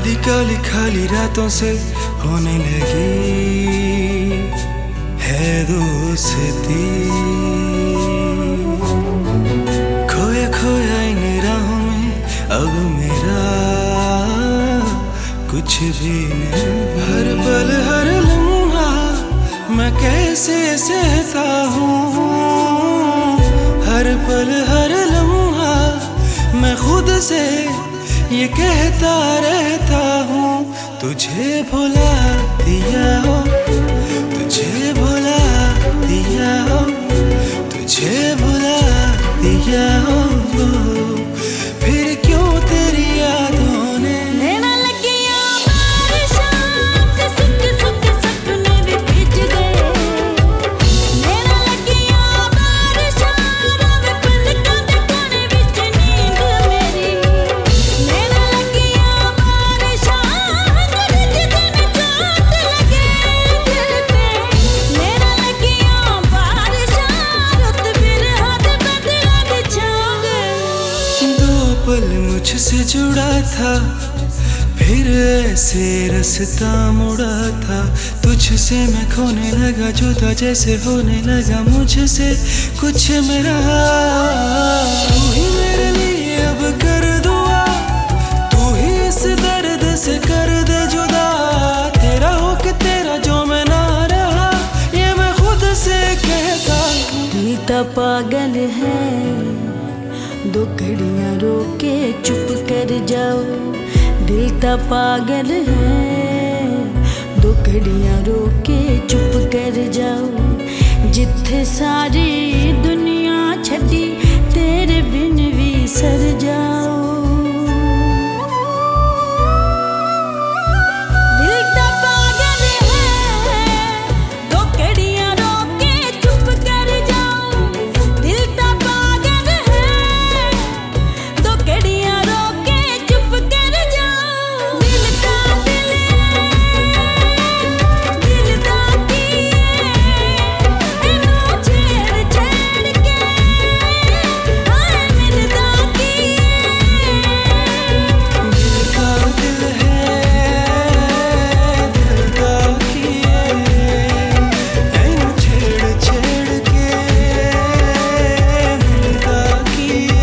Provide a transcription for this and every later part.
आधी काली खाली रातों से होने लगी है दोस्ती। खोया खोया इन राहों में अब मेरा कुछ भी नहीं। हर पल हर लम्हा मैं कैसे सहता हूँ, हर पल हर लम्हा मैं खुद से ये कहता रहता हूँ, तुझे भुला दिया हो, तुझे भुला दिया हो, तुझे भुला दिया हो। फिर क्यों तेरी यादों ने लेना लगिया बारिशां ते सुख सपने भी भीज गए। लेना लगिया बारिशां रवे पलकां दे कोने विच नींद मेरी। लेना लगिया बारिशां गरज दिन चोट लगे दिल पे। लेना लगिया बारिशां रुत बिरहा दे बदला बिछा गए। दो पल मुझसे जुड़ा था, फिर ऐसे रास्ता मुड़ा था। तुझसे मैं खोने लगा, जुदा जैसे होने लगा मुझसे कुछ मेरा। तू ही मेरे लिए अब कर दुआ, तू ही इस दर्द से कर दे जुदा। तेरा हो कि तेरा जो मैं ना रहा, ये मैं खुद से कहता हूँ। दिल तो पागल है, दो घड़ियां रोके चुप कर जाओ। दिल तो पागल है, दो घड़ियां रोके चुप कर जाओ। जिथे सारी दुनिया छड़ी तेरे बिन भी सर जाओ। दिल तो पागल है, दो घड़ियां रोके चुप कर जाओ। दिल तो पागल है, दो घड़ियां रोके चुप कर जाओ। दिल दा दिल दा की इनू छेड़ छेड़ के हाय मिलदा की। दिल का दिल है, दिल का किए ऐनू छेड़ छेड़ के मिलता किए।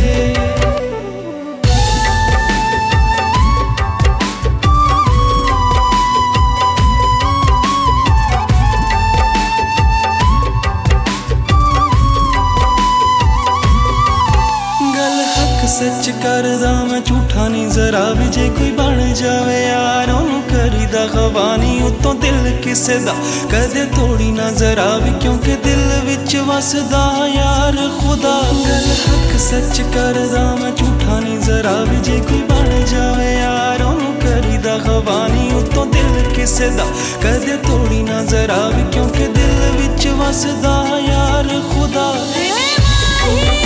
गल हक सच करदा मैं झूठा नहीं जरा भी, जे कोई बन जावे यार ओनू करीदा खवानी। उतों दिल किसे दा कदे तोड़ी ना जरा भी, क्योंकि दिल विच वसदा यार खुदा। गल हक सच करदा मैं झूठा नहीं जरा भी, जे कोई बन जावे यार ओनू करीदा खवानी। उतों दिल किसे दा कदे तोड़ी ना जरा भी, क्योंकि दिल विच वसदा यार खुदा। रे माही